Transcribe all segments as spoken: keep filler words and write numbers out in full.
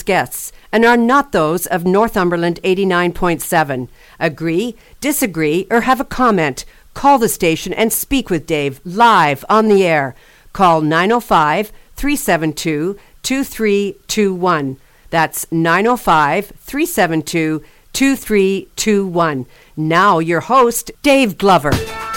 guests and are not those of Northumberland eighty-nine point seven. Agree, disagree, or have a comment? Call the station and speak with Dave live on the air. Call nine oh five, three seven two, two three two one. That's nine oh five, three seven two, two three two one. Now your host, Dave Glover.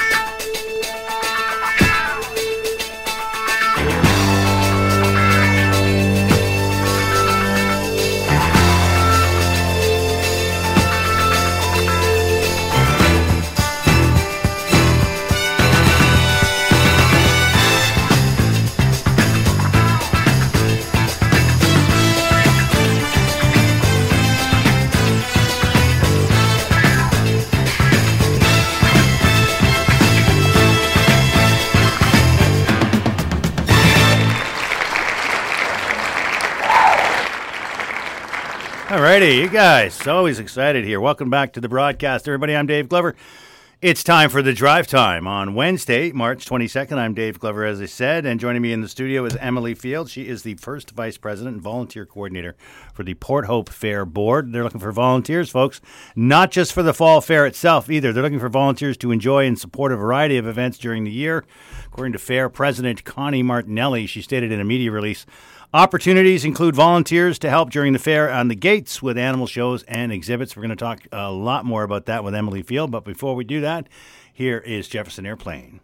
Alrighty, you guys, always excited here. Welcome back to the broadcast, everybody. I'm Dave Glover. It's time for the drive time on Wednesday, March twenty-second. I'm Dave Glover, as I said, and joining me in the studio is Emily Field. She is the first vice president and volunteer coordinator for the Port Hope Fair Board. They're looking for volunteers, folks, not just for the fall fair itself either. They're looking for volunteers to enjoy and support a variety of events during the year. According to Fair President Connie Martinelli, she stated in a media release, opportunities include volunteers to help during the fair on the gates with animal shows and exhibits. We're going to talk a lot more about that with Emily Field. But before we do that, here is Jefferson Airplane.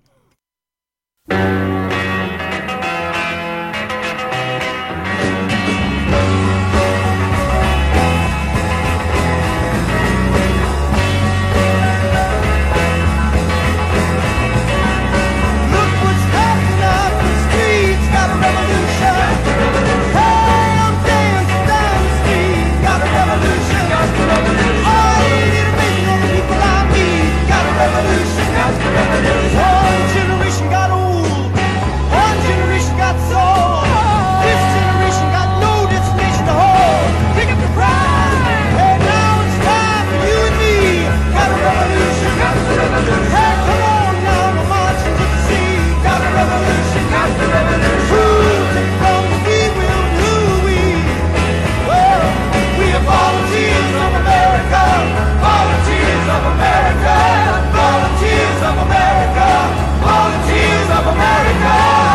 One generation got old, one generation got sold. This generation got no destination to hold. Pick up the prize, and now it's time for you and me. Got a revolution, got a revolution. Hey, come on now, we're marching to the sea. Got a revolution, got a revolution. Who take from the we will do we? Well, we are volunteers of America, volunteers of America. Volunteers of America, volunteers of America.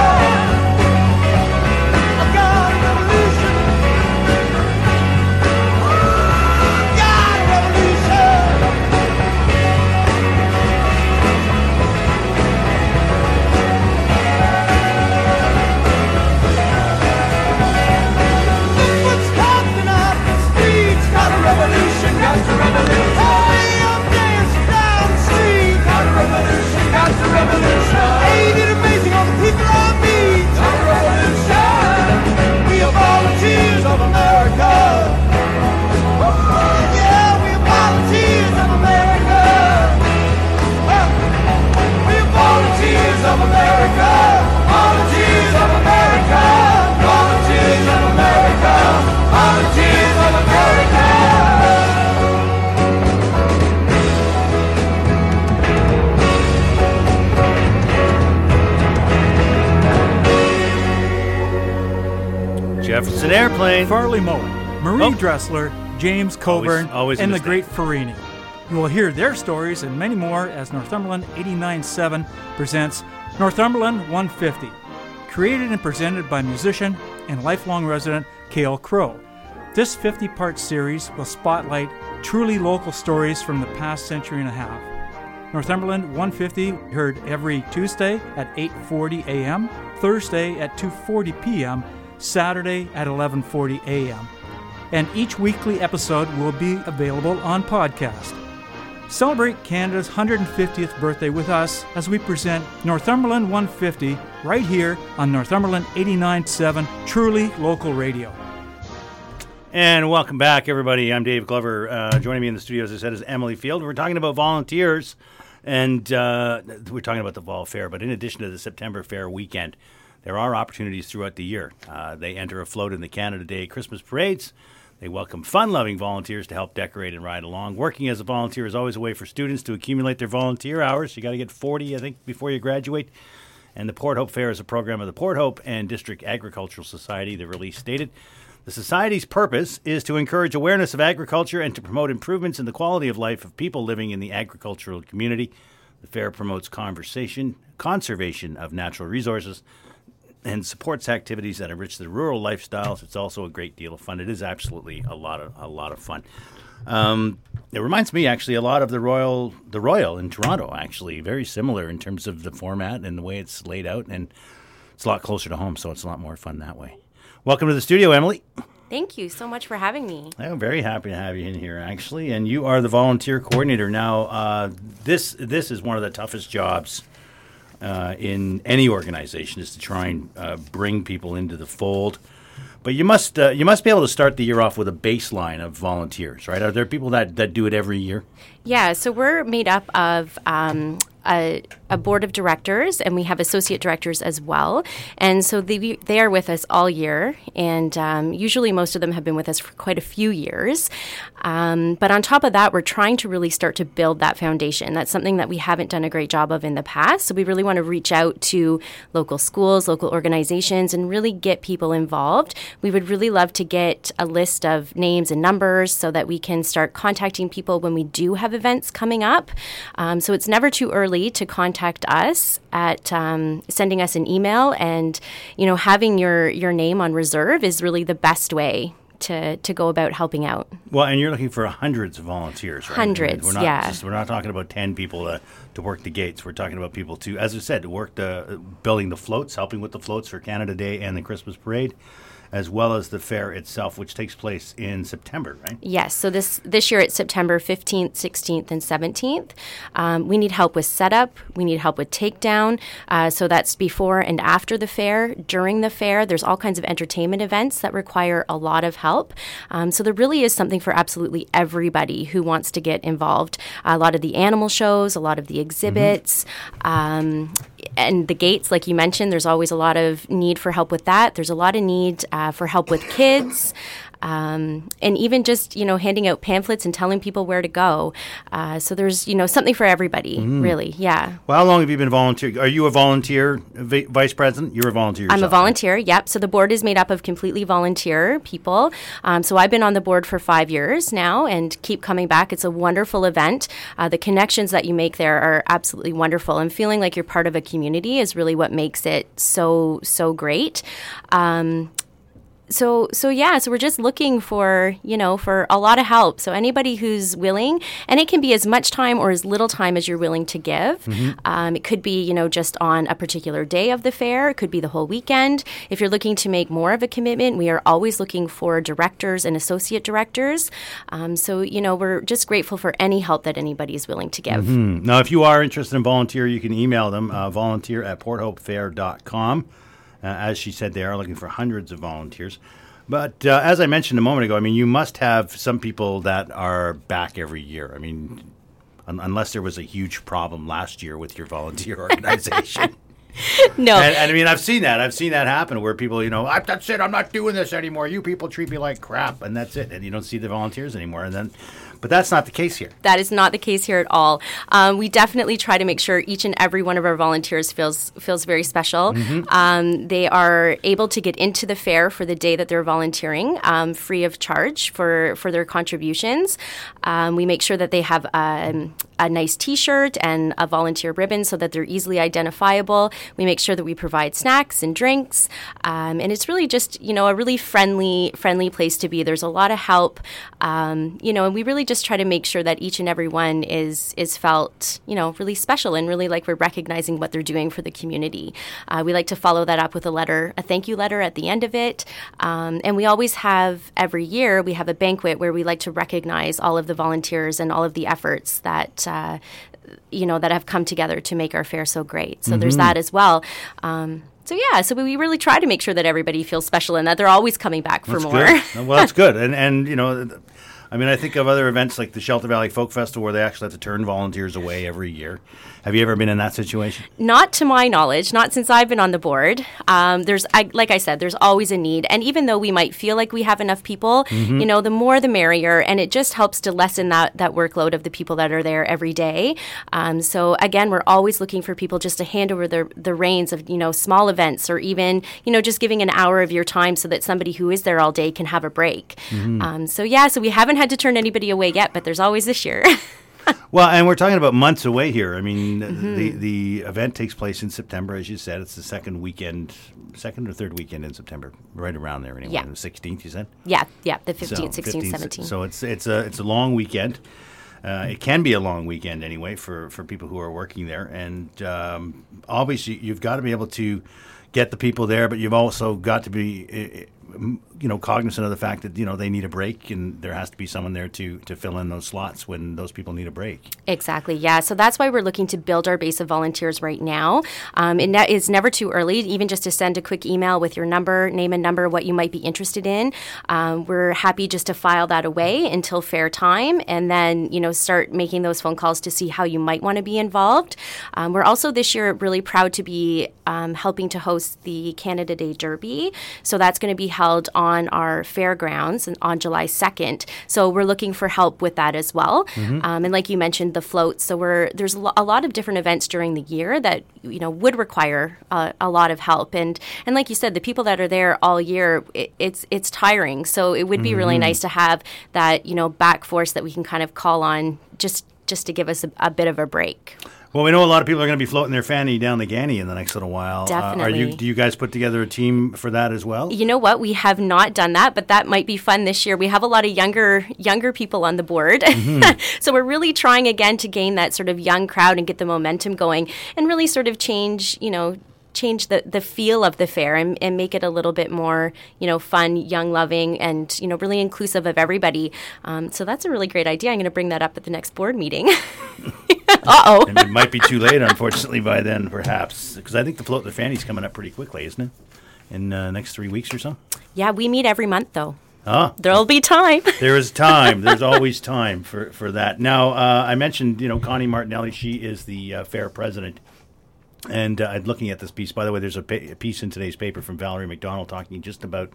I've got a revolution. Got a revolution. Look what's happening out the streets. Got a revolution, got a revolution. Hey, I'm dancing down the street. Got a revolution, got a revolution. Ain't it amazing all the people I meet? Got a revolution. We are volunteers of America. Oh, yeah, we are volunteers of America. Oh, we are volunteers of America. Volunteers of America. Volunteers of America. Volunteers of America. Jefferson Airplane. Farley Mowat, Marie Oh. Dressler, James Coburn, Always- always a and the mistake. great Farini. You will hear their stories and many more as Northumberland eighty-nine point seven presents Northumberland one fifty, created and presented by musician and lifelong resident Cale Crowe. This fifty-part series will spotlight truly local stories from the past century and a half. Northumberland one fifty heard every Tuesday at eight forty a.m., Thursday at two forty p.m., Saturday at eleven forty a.m. And each weekly episode will be available on podcast. Celebrate Canada's one hundred fiftieth birthday with us as we present Northumberland one fifty right here on Northumberland eighty-nine point seven, truly local radio. And welcome back, everybody. I'm Dave Glover. Uh, joining me in the studio, as I said, is Emily Field. We're talking about volunteers, and uh, we're talking about the Fall Fair. But in addition to the September Fair weekend, there are opportunities throughout the year. Uh, they enter afloat in the Canada Day Christmas parades. They welcome fun-loving volunteers to help decorate and ride along. Working as a volunteer is always a way for students to accumulate their volunteer hours. You got to get forty, I think, before you graduate. And the Port Hope Fair is a program of the Port Hope and District Agricultural Society. The release stated The Society's purpose is to encourage awareness of agriculture and to promote improvements in the quality of life of people living in the agricultural community. The fair promotes conversation, conservation of natural resources and supports activities that enrich the rural lifestyles. It's also a great deal of fun. It is absolutely a lot of a lot of fun. Um, it reminds me actually a lot of the Royal the Royal in Toronto, actually. Very similar in terms of the format and the way it's laid out, and it's a lot closer to home, so it's a lot more fun that way. Welcome to the studio, Emily. Thank you so much for having me. I'm very happy to have you in here, actually. And you are the volunteer coordinator. Now, uh, this this is one of the toughest jobs uh, in any organization, is to try and uh, bring people into the fold. But you must uh, you must be able to start the year off with a baseline of volunteers, right? Are there people that, that do it every year? Yeah, so we're made up of um, a, a board of directors, and we have associate directors as well. And so they, they are with us all year, and um, usually most of them have been with us for quite a few years. Um, but on top of that, we're trying to really start to build that foundation. That's something that we haven't done a great job of in the past. So we really want to reach out to local schools, local organizations, and really get people involved. We would really love to get a list of names and numbers so that we can start contacting people when we do have events coming up. Um, so it's never too early to contact us at um, sending us an email, and you know, having your your name on reserve is really the best way to to go about helping out. Well, and you're looking for hundreds of volunteers, right? Hundreds, we're not yeah. Just, we're not talking about ten people to, to work the gates. We're talking about people to, as I said, to work the building the floats, helping with the floats for Canada Day and the Christmas Parade, as well as the fair itself, which takes place in September, right? Yes. So this this year it's September fifteenth, sixteenth, and seventeenth. Um, we need help with setup. We need help with takedown. Uh, so that's before and after the fair. During the fair, there's all kinds of entertainment events that require a lot of help. Um, so there really is something for absolutely everybody who wants to get involved. A lot of the animal shows, a lot of the exhibits, mm-hmm. um, and the gates, like you mentioned, there's always a lot of need for help with that. There's a lot of need uh, for help with kids. Um, and even just, you know, handing out pamphlets and telling people where to go. Uh, so there's, you know, something for everybody, mm. really. Yeah. Well, how long have you been volunteering? Are you a volunteer v- vice president? You're a volunteer yourself, I'm a volunteer, right? Yep. So the board is made up of completely volunteer people. Um, so I've been on the board for five years now and keep coming back. It's a wonderful event. Uh, the connections that you make there are absolutely wonderful. And feeling like you're part of a community is really what makes it so, so great. Um, So, so yeah, so we're just looking for, you know, for a lot of help. So anybody who's willing, and it can be as much time or as little time as you're willing to give. Mm-hmm. Um, it could be, you know, just on a particular day of the fair. It could be the whole weekend. If you're looking to make more of a commitment, we are always looking for directors and associate directors. Um, so, you know, we're just grateful for any help that anybody is willing to give. Mm-hmm. Now, if you are interested in volunteer, you can email them, uh, volunteer at port hope fair dot com. Uh, as she said, they are looking for hundreds of volunteers. But uh, as I mentioned a moment ago, I mean, you must have some people that are back every year. I mean, un- unless there was a huge problem last year with your volunteer organization. No. And, and I mean, I've seen that. I've seen that happen where people, you know, that's it. I'm not doing this anymore. You people treat me like crap. And that's it. And you don't see the volunteers anymore. And then, but that's not the case here. That is not the case here at all. Um, we definitely try to make sure each and every one of our volunteers feels feels very special. Mm-hmm. Um, they are able to get into the fair for the day that they're volunteering, um, free of charge for, for their contributions. Um, we make sure that they have um, a nice T-shirt and a volunteer ribbon so that they're easily identifiable. We make sure that we provide snacks and drinks, um, and it's really just, you know, a really friendly, friendly place to be. There's a lot of help, um, you know, and we really just try to make sure that each and every one is is felt, you know, really special and really like we're recognizing what they're doing for the community. Uh, we like to follow that up with a letter, a thank you letter at the end of it, um, and we always have every year we have a banquet where we like to recognize all of the volunteers and all of the efforts that. Uh, you know, that have come together to make our fair so great. So mm-hmm. there's that as well. Um, so yeah, so we really try to make sure that everybody feels special and that they're always coming back for that's more. Good. Well, that's good. And, and, you know, I mean, I think of other events like the Shelter Valley Folk Festival where they actually have to turn volunteers away every year. Have you ever been in that situation? Not to my knowledge, not since I've been on the board. Um, there's, I, like I said, there's always a need. And even though we might feel like we have enough people, mm-hmm. you know, the more the merrier. And it just helps to lessen that, that workload of the people that are there every day. Um, so again, we're always looking for people just to hand over the, the reins of, you know, small events or even, you know, just giving an hour of your time so that somebody who is there all day can have a break. Mm-hmm. Um, so yeah, so we haven't had to turn anybody away yet, but there's always this year. Well, and we're talking about months away here. I mean, mm-hmm. the the event takes place in September, as you said. It's the second weekend, second or third weekend in September, right around there anyway. Yeah. The sixteenth, you said? Yeah, yeah, the fifteenth, so, sixteenth, fifteenth, seventeenth. So it's it's a it's a long weekend. Uh, it can be a long weekend anyway for, for people who are working there. And um, obviously, you've got to be able to get the people there, but you've also got to be, you know, cognizant of the fact that, you know, they need a break and there has to be someone there to, to fill in those slots when those people need a break. Exactly, yeah. So that's why we're looking to build our base of volunteers right now. Um, it ne- is never too early, even just to send a quick email with your number, name and number, what you might be interested in. Um, we're happy just to file that away until fair time and then, you know, start making those phone calls to see how you might want to be involved. Um, we're also this year really proud to be um, helping to host the Canada Day Derby. So that's going to be held on our fairgrounds on July second. So we're looking for help with that as well. Mm-hmm. Um, and like you mentioned, the floats. So we're there's a lot of different events during the year that, you know, would require uh, a lot of help. And and like you said, the people that are there all year, it, it's it's tiring. So it would be mm-hmm. really nice to have that, you know, back force that we can kind of call on just just to give us a, a bit of a break. Well, we know a lot of people are going to be floating their fanny down the Ganney in the next little while. Definitely. Uh, are you? Do you guys put together a team for that as well? You know what? We have not done that, but that might be fun this year. We have a lot of younger younger people on the board. Mm-hmm. So we're really trying again to gain that sort of young crowd and get the momentum going and really sort of change, you know, change the, the feel of the fair and, and make it a little bit more, you know, fun, young, loving, and, you know, really inclusive of everybody. Um, so that's a really great idea. I'm going to bring that up at the next board meeting. Uh-oh. And it might be too late, unfortunately, by then, perhaps. Because I think the float the fanny's coming up pretty quickly, isn't it? In the uh, next three weeks or so? Yeah, we meet every month, though. Oh. There'll be time. There is time. There's always time for, for that. Now, uh, I mentioned, you know, Connie Martinelli. She is the uh, fair president. And uh, looking at this piece, by the way, there's a, pa- a piece in today's paper from Valerie McDonald talking just about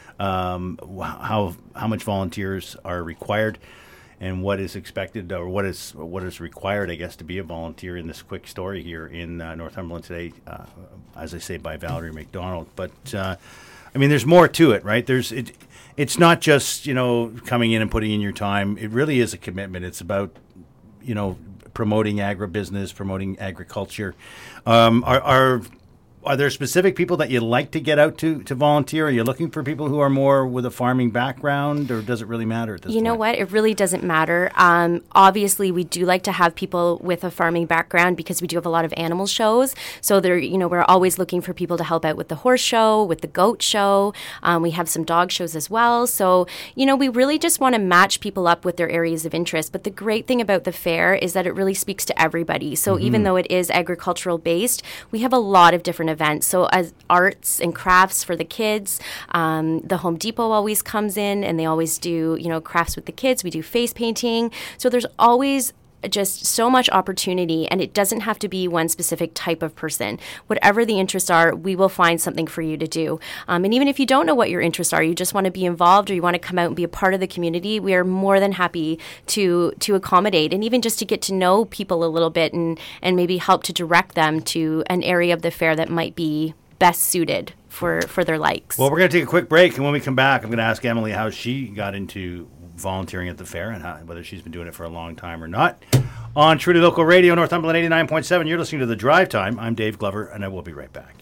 um, how how much volunteers are required and what is expected or what is what is required, I guess, to be a volunteer in this quick story here in uh, Northumberland today, uh, as I say, by Valerie McDonald. But, uh, I mean, there's more to it, right? There's it. It's not just, you know, coming in and putting in your time. It really is a commitment. It's about, you know, promoting agribusiness, promoting agriculture. Um, are, are are there specific people that you like to get out to, to volunteer? Are you looking for people who are more with a farming background, or does it really matter at this You point? know what? It really doesn't matter. Um, obviously, we do like to have people with a farming background because we do have a lot of animal shows. So there, you know, we're always looking for people to help out with the horse show, with the goat show. Um, we have some dog shows as well. So, you know, we really just want to match people up with their areas of interest. But the great thing about the fair is that it really speaks to everybody. So mm-hmm. even though it is agricultural based, we have a lot of different events. So as arts and crafts for the kids, um, the Home Depot always comes in and they always do, you know, crafts with the kids. We do face painting. So there's always just so much opportunity, and it doesn't have to be one specific type of person. Whatever the interests are, we will find something for you to do. Um, and even if you don't know what your interests are, you just want to be involved or you want to come out and be a part of the community, we are more than happy to to accommodate and even just to get to know people a little bit and, and maybe help to direct them to an area of the fair that might be best suited for, for their likes. Well, we're going to take a quick break, and when we come back, I'm going to ask Emily how she got into volunteering at the fair and how, whether she's been doing it for a long time or not. On Truly Local Radio, Northumberland eighty-nine point seven, you're listening to The Drive Time. I'm Dave Glover, and I will be right back.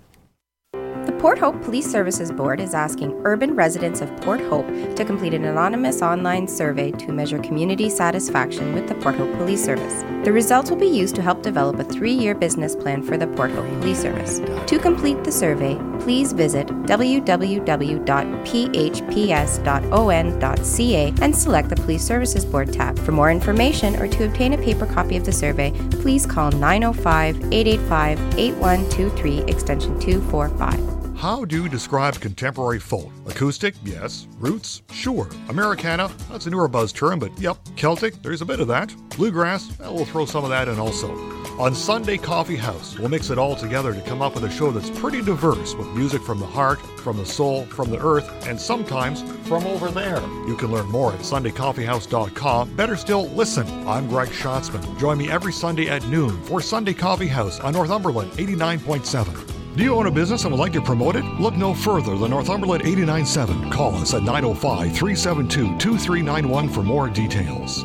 The Port Hope Police Services Board is asking urban residents of Port Hope to complete an anonymous online survey to measure community satisfaction with the Port Hope Police Service. The results will be used to help develop a three-year business plan for the Port Hope Police Service. To complete the survey, please visit w w w dot p h p s dot o n dot c a and select the Police Services Board tab. For more information or to obtain a paper copy of the survey, please call nine oh five, eight eight five, eight one two three extension two four five. How do you describe contemporary folk? Acoustic? Yes. Roots? Sure. Americana? That's a newer buzz term, but yep. Celtic? There's a bit of that. Bluegrass? Well, we'll throw some of that in also. On Sunday Coffee House, we'll mix it all together to come up with a show that's pretty diverse, with music from the heart, from the soul, from the earth, and sometimes from over there. You can learn more at sunday coffee house dot com. Better still, listen. I'm Greg Schatzman. Join me every Sunday at noon for Sunday Coffee House on Northumberland eighty-nine point seven. Do you own a business and would like to promote it? Look no further than Northumberland eighty-nine point seven. Call us at nine oh five, three seven two, two three nine one for more details.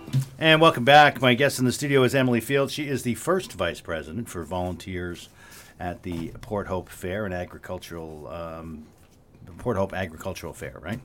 And welcome back. My guest in the studio is Emily Field. She is the first vice president for volunteers at the Port Hope Fair and Agricultural, um, Port Hope Agricultural Fair, right?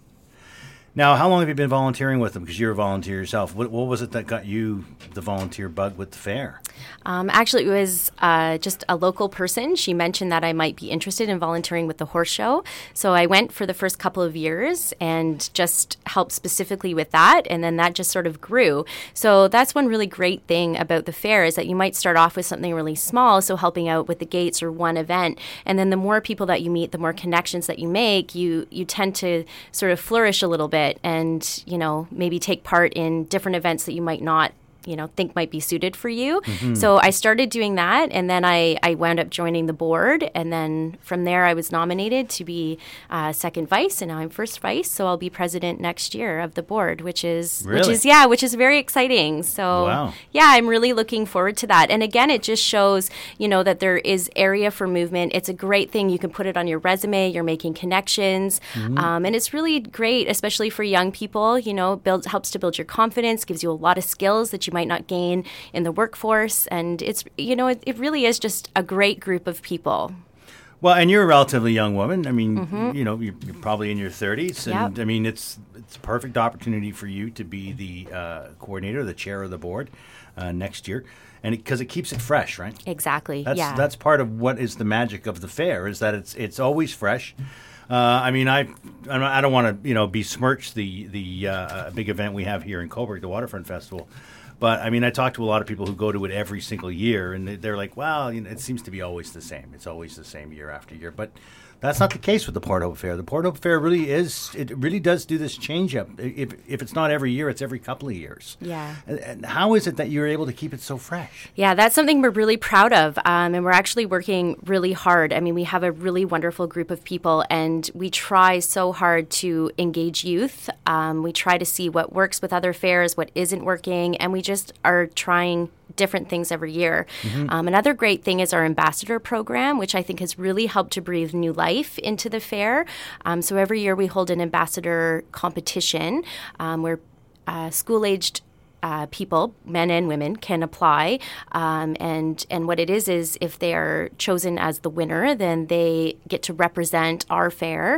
Now, how long have you been volunteering with them? Because you're a volunteer yourself. What, what was it that got you the volunteer bug with the fair? Um, actually, it was uh, just a local person. She mentioned that I might be interested in volunteering with the horse show. So I went for the first couple of years and just helped specifically with that. And then that just sort of grew. So that's one really great thing about the fair is that you might start off with something really small, so helping out with the gates or one event. And then the more people that you meet, the more connections that you make, you, you tend to sort of flourish a little bit. And, you know, maybe take part in different events that you might not, you know, think might be suited for you. Mm-hmm. So I started doing that, and then I, I wound up joining the board, and then from there I was nominated to be uh, second vice, and now I'm first vice, so I'll be president next year of the board, which is, really? which is yeah, which is very exciting. So wow. yeah, I'm really looking forward to that. And again, it just shows, you know, that there is area for movement. It's a great thing. You can put it on your resume. You're making connections, mm-hmm. um, and it's really great, especially for young people. You know, builds helps to build your confidence, gives you a lot of skills that you might not gain in the workforce. And it's, you know, it, it really is just a great group of people. Well, and you're a relatively young woman. I mean, mm-hmm. you know, you're, you're probably in your thirties. And yep. I mean, it's it's a perfect opportunity for you to be the uh, coordinator, the chair of the board uh, next year. And because it, it keeps it fresh, right? Exactly. That's, yeah. That's part of what is the magic of the fair, is that it's it's always fresh. Uh, I mean, I I don't want to, you know, besmirch the, the uh, big event we have here in Cobourg, the Waterfront Festival. But, I mean, I talk to a lot of people who go to it every single year, and they're like, well, you know, it seems to be always the same. It's always the same year after year. But that's not the case with the Port Hope Fair. The Port Hope Fair really is, it really does do this change-up. If, if it's not every year, it's every couple of years. Yeah. And, and how is it that you're able to keep it so fresh? Yeah, that's something we're really proud of, um, and we're actually working really hard. I mean, we have a really wonderful group of people, and we try so hard to engage youth. Um, we try to see what works with other fairs, what isn't working, and we just are trying different things every year. Mm-hmm. Um, another great thing is our ambassador program, which I think has really helped to breathe new life into the fair. Um, so every year we hold an ambassador competition um, where uh, school-aged Uh, people, men and women, can apply. Um, and, and what it is is if they are chosen as the winner, then they get to represent our fair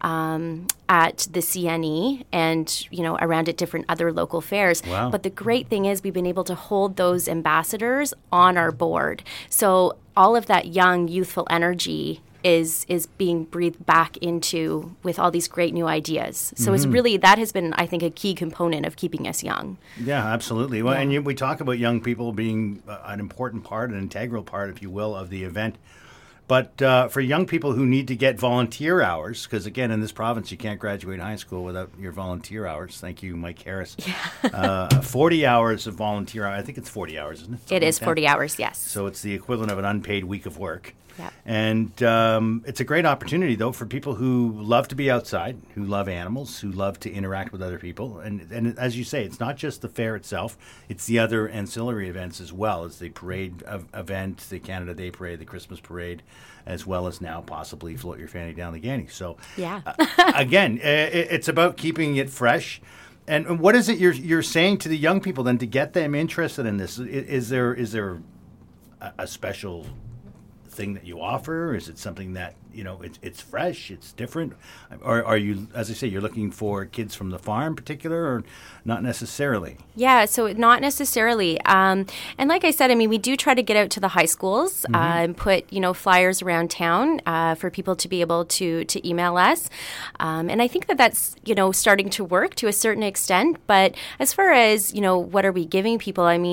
um, at the C N E and, you know, around at different other local fairs. Wow. But the great thing is we've been able to hold those ambassadors on our board. So all of that young, youthful energy is is being breathed back into with all these great new ideas. So mm-hmm. it's really, that has been, I think, a key component of keeping us young. Yeah, absolutely. Well, yeah. and you, we talk about young people being uh, an important part, an integral part, if you will, of the event. But uh, for young people who need to get volunteer hours, because again, in this province, you can't graduate high school without your volunteer hours. Thank you, Mike Harris. Yeah. uh, forty hours of volunteer hours. I think it's forty hours, isn't it? Something it is like forty hours, yes. So it's the equivalent of an unpaid week of work. Yeah. And um, it's a great opportunity, though, for people who love to be outside, who love animals, who love to interact with other people. And, and as you say, it's not just the fair itself. It's the other ancillary events as well. It's the parade of, event, the Canada Day Parade, the Christmas Parade, as well as now possibly Float Your Fanny Down the Ganney. So, yeah. uh, again, it, it's about keeping it fresh. And what is it you're you're saying to the young people then to get them interested in this? Is, is there is there a, a special thing that you offer? Is it something that, you know, it's it's fresh, it's different? Or are you, as I say, you're looking for kids from the farm in particular, or not necessarily? Yeah, so not necessarily. Um, and like I said, I mean, we do try to get out to the high schools mm-hmm. uh, and put, you know, flyers around town uh, for people to be able to to email us. Um, and I think that that's, you know, starting to work to a certain extent. But as far as, you know, what are we giving people? I mean,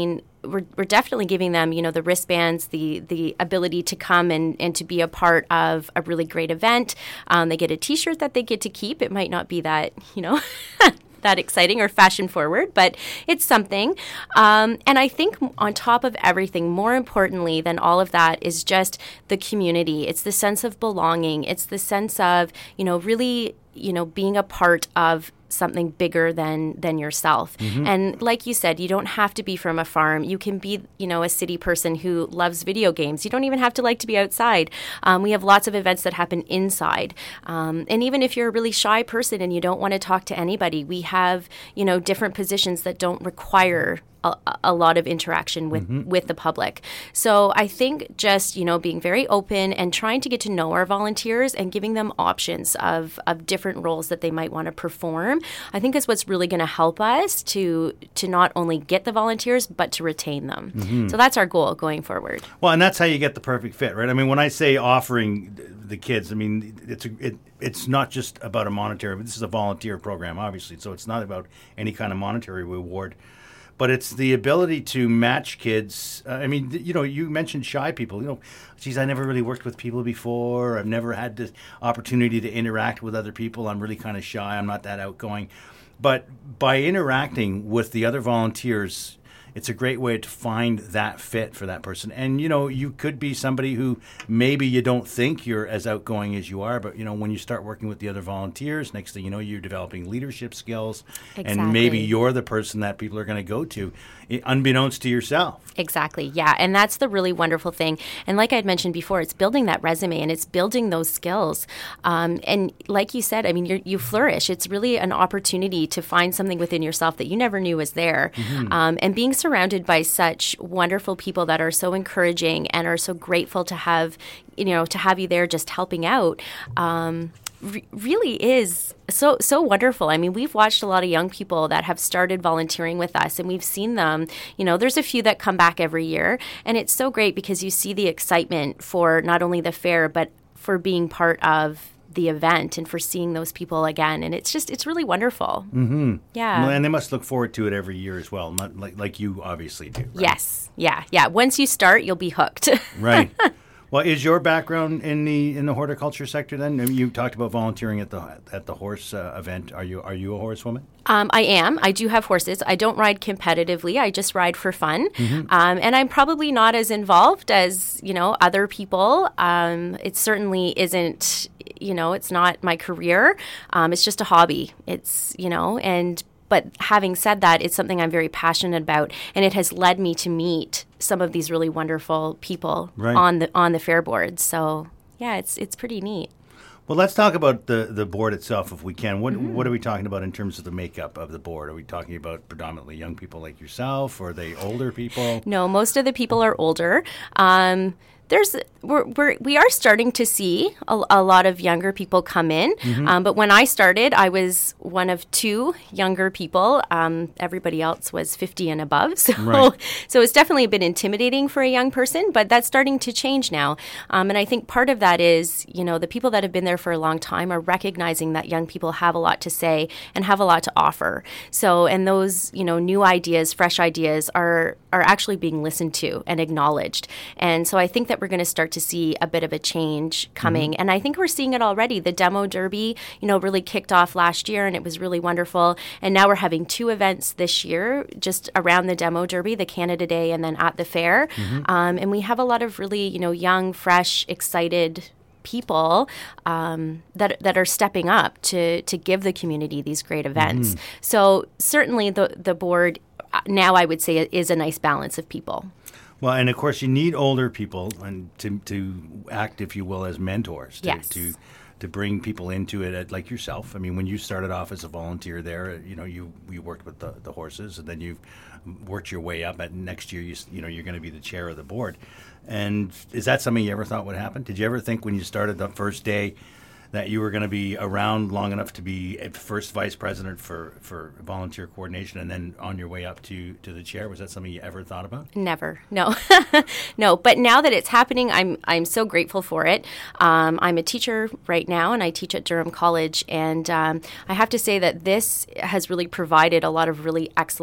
we're, we're definitely giving them, you know, the wristbands, the the ability to come and, and to be a part of a really great event. Um, they get a T-shirt that they get to keep. It might not be that, you know, that exciting or fashion forward, but it's something. Um, and I think on top of everything, more importantly than all of that is just the community. It's the sense of belonging. It's the sense of, you know, really, you know, being a part of something bigger than than yourself. Mm-hmm. And like you said, you don't have to be from a farm. You can be, you know, a city person who loves video games. You don't even have to like to be outside. Um, we have lots of events that happen inside. Um, and even if you're a really shy person and you don't want to talk to anybody, we have, you know, different positions that don't require A, a lot of interaction with, mm-hmm. with the public. So I think just, you know, being very open and trying to get to know our volunteers and giving them options of, of different roles that they might want to perform, I think is what's really going to help us to to not only get the volunteers, but to retain them. Mm-hmm. So that's our goal going forward. Well, and that's how you get the perfect fit, right? I mean, when I say offering the kids, I mean, it's a, it, it's not just about a monetary, this is a volunteer program, obviously, so it's not about any kind of monetary reward. But it's the ability to match kids. Uh, I mean, you know, you mentioned shy people. You know, geez, I never really worked with people before. I've never had the opportunity to interact with other people. I'm really kind of shy. I'm not that outgoing. But by interacting with the other volunteers, it's a great way to find that fit for that person. And, you know, you could be somebody who maybe you don't think you're as outgoing as you are, but, you know, when you start working with the other volunteers, next thing you know, you're developing leadership skills. Exactly. And maybe you're the person that people are going to go to, unbeknownst to yourself. Exactly. Yeah. And that's the really wonderful thing. And like I had mentioned before, it's building that resume and it's building those skills. Um, and like you said, I mean, you're, you flourish. It's really an opportunity to find something within yourself that you never knew was there. Mm-hmm. Um, and being surrounded by such wonderful people that are so encouraging and are so grateful to have, you know, to have you there just helping out. Um, re- really is so so wonderful. I mean, we've watched a lot of young people that have started volunteering with us, and we've seen them, you know, there's a few that come back every year, and it's so great because you see the excitement for not only the fair, but for being part of the event and for seeing those people again. And it's just, it's really wonderful. Mm-hmm. Yeah. Well, and they must look forward to it every year as well, not like, like you obviously do. Right? Yes. Yeah. Yeah. Once you start, you'll be hooked. Right. Well, is your background in the in the horticulture sector then? I mean, you talked about volunteering at the at the horse uh, event. Are you are you a horsewoman? Um, I am. I do have horses. I don't ride competitively. I just ride for fun. Mm-hmm. Um, and I'm probably not as involved as, you know, other people. Um, it certainly isn't, you know, it's not my career. Um, it's just a hobby. It's, you know, and but having said that, it's something I'm very passionate about, and it has led me to meet some of these really wonderful people right. on the on the fair board. So yeah, it's it's pretty neat. Well, let's talk about the, the board itself, if we can. What mm-hmm. what are we talking about in terms of the makeup of the board? Are we talking about predominantly young people like yourself, or are they older people? No, most of the people are older. Um, There's we're, we're we are starting to see a, a lot of younger people come in, mm-hmm. um, but when I started, I was one of two younger people. Um, everybody else was fifty and above, so right. so it's definitely been intimidating for a young person. But that's starting to change now, um, and I think part of that is, you know, the people that have been there for a long time are recognizing that young people have a lot to say and have a lot to offer. So, and those, you know, new ideas, fresh ideas are are actually being listened to and acknowledged, and so I think that we're going to start to see a bit of a change coming. Mm-hmm. And I think we're seeing it already. The Demo Derby, you know, really kicked off last year, and it was really wonderful. And now we're having two events this year just around the Demo Derby, the Canada Day and then at the fair. Mm-hmm. Um, and we have a lot of really, you know, young, fresh, excited people um, that that are stepping up to to give the community these great events. Mm-hmm. So certainly the, the board now, I would say, is a nice balance of people. Well, and of course, you need older people and to to act, if you will, as mentors. To, yes. To to bring people into it, like yourself. I mean, when you started off as a volunteer there, you know, you you worked with the, the horses, and then you've worked your way up. At next year, you you know, you're going to be the chair of the board. And is that something you ever thought would happen? Did you ever think when you started the first day that you were going to be around long enough to be first vice president for, for volunteer coordination and then on your way up to, to the chair? Was that something you ever thought about? Never. No. No. But now that it's happening, I'm I'm so grateful for it. Um, I'm a teacher right now, and I teach at Durham College. And um, I have to say that this has really provided a lot of really excellent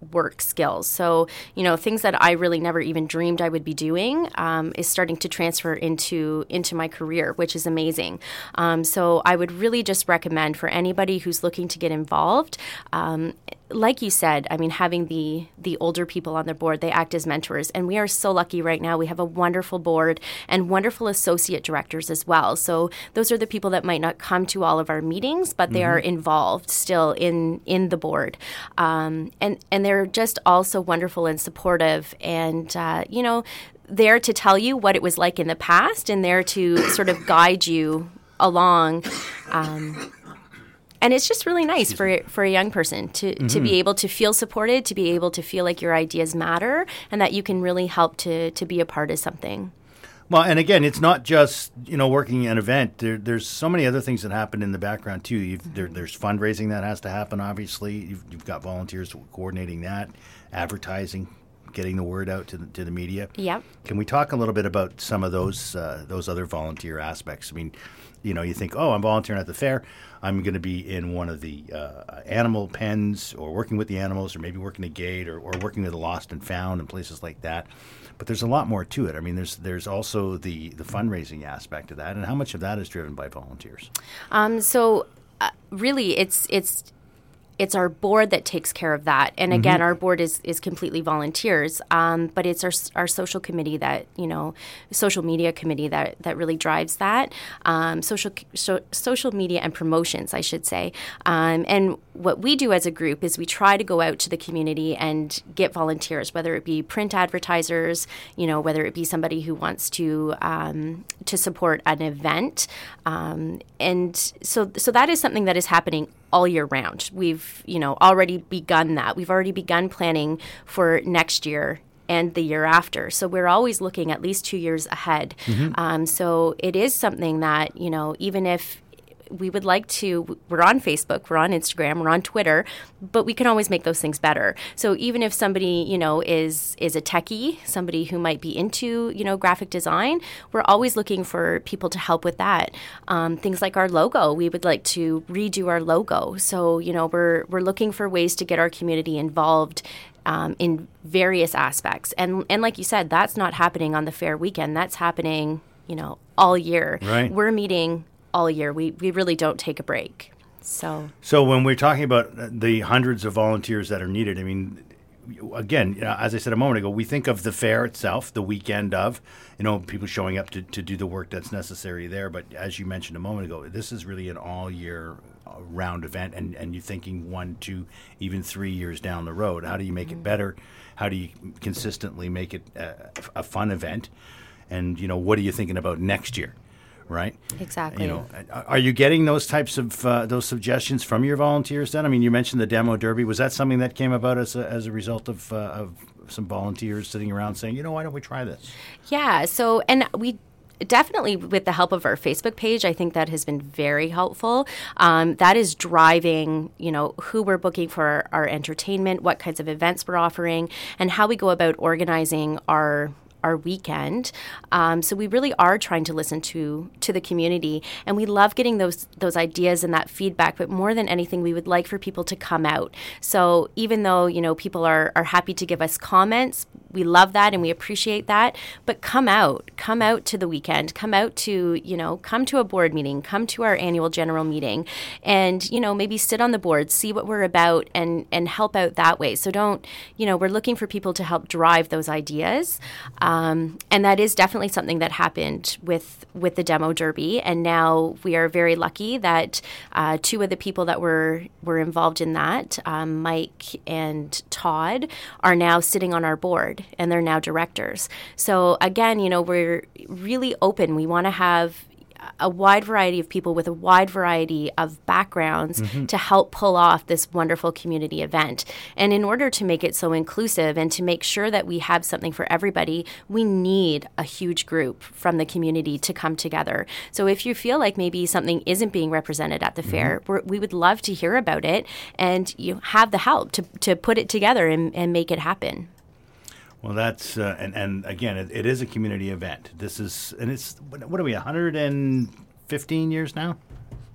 work skills. So, you know, things that I really never even dreamed I would be doing um, is starting to transfer into into my career, which is amazing. Um, so I would really just recommend for anybody who's looking to get involved, um, like you said, I mean, having the the older people on the board, they act as mentors. And we are so lucky right now. We have a wonderful board and wonderful associate directors as well. So those are the people that might not come to all of our meetings, but they mm-hmm. are involved still in, in the board. Um, and, and they're just also wonderful and supportive and, uh, you know, there to tell you what it was like in the past and there to sort of guide you along. Um, And it's just really nice for for a young person to, mm-hmm. to be able to feel supported, to be able to feel like your ideas matter, and that you can really help to, to be a part of something. Well, and again, it's not just, you know, working an event. There, there's so many other things that happen in the background, too. You've, there, there's fundraising that has to happen, obviously. You've, you've got volunteers coordinating that, advertising, getting the word out to the, to the media. Yep. Can we talk a little bit about some of those uh, those other volunteer aspects? I mean, you know, you think, oh, I'm volunteering at the fair. I'm going to be in one of the uh, animal pens or working with the animals or maybe working a gate or, or working with the lost and found and places like that. But there's a lot more to it. I mean, there's there's also the, the fundraising aspect of that. And how much of that is driven by volunteers? Um, so uh, really, it's it's it's our board that takes care of that. And again, mm-hmm. our board is, is completely volunteers, um, but it's our our social committee that, you know, social media committee that, that really drives that. Um, social so, social media and promotions, I should say. Um, and what we do as a group is we try to go out to the community and get volunteers, whether it be print advertisers, you know, whether it be somebody who wants to um, to support an event. Um, and so so that is something that is happening all year round. We've, you know, already begun that. We've already begun planning for next year and the year after. So we're always looking at least two years ahead. Mm-hmm. Um, so it is something that, you know, even if we would like to, we're on Facebook, we're on Instagram, we're on Twitter, but we can always make those things better. So even if somebody, you know, is is a techie, somebody who might be into, you know, graphic design, we're always looking for people to help with that. Um, things like our logo, we would like to redo our logo. So, you know, we're we're looking for ways to get our community involved um, in various aspects. And and like you said, that's not happening on the fair weekend. That's happening, you know, all year. Right. We're meeting all year. We we really don't take a break. So so when we're talking about the hundreds of volunteers that are needed, I mean, again, you know, as I said a moment ago, we think of the fair itself, the weekend of, you know, people showing up to, to do the work that's necessary there. But as you mentioned a moment ago, this is really an all year round event, and, and you're thinking one, two, even three years down the road. How do you make mm-hmm. it better? How do you consistently make it a, a fun event? And, you know, what are you thinking about next year? Right? Exactly. You know, are you getting those types of uh, those suggestions from your volunteers then? I mean, you mentioned the demo derby. Was that something that came about as a, as a result of, uh, of some volunteers sitting around saying, you know, why don't we try this? Yeah. So, and we definitely, with the help of our Facebook page, I think that has been very helpful. Um, that is driving, you know, who we're booking for our, our entertainment, what kinds of events we're offering, and how we go about organizing our our weekend. Um, so we really are trying to listen to to the community, and we love getting those those ideas and that feedback. But more than anything, we would like for people to come out. So even though, you know, people are, are happy to give us comments, we love that and we appreciate that. But come out, come out to the weekend, come out to, you know, come to a board meeting, come to our annual general meeting, and, you know, maybe sit on the board, see what we're about, and and help out that way. So don't, you know, we're looking for people to help drive those ideas. Um, Um, and that is definitely something that happened with with the demo derby. And now we are very lucky that uh, two of the people that were were involved in that, um, Mike and Todd, are now sitting on our board, and they're now directors. So again, you know, we're really open. We want to have a wide variety of people with a wide variety of backgrounds mm-hmm. to help pull off this wonderful community event. And in order to make it so inclusive and to make sure that we have something for everybody, we need a huge group from the community to come together. So if you feel like maybe something isn't being represented at the mm-hmm. fair, we're, we would love to hear about it and you have the help to, to put it together and, and make it happen. Well, that's uh, and and again, it, it is a community event. This is and it's what are we one hundred fifteen years now?